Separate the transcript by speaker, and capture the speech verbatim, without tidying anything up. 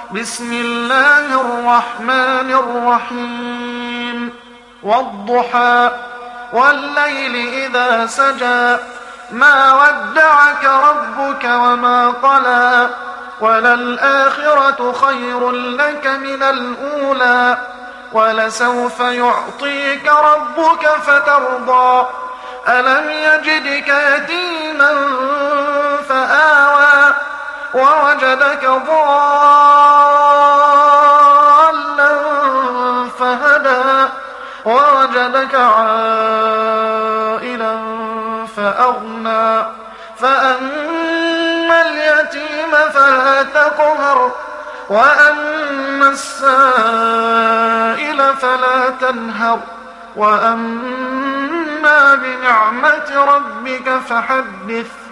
Speaker 1: بسم الله الرحمن الرحيم والضحى والليل إذا سجى ما ودعك ربك وما قلى وللآخرة خير لك من الأولى ولسوف يعطيك ربك فترضى ألم يجدك يتيما فآوى ووجدك ضالا فهدى ووجدك عائلا فأغنى فأما اليتيم فلا تقهر وأما السائل فلا تنهر وأما بنعمة ربك فحدث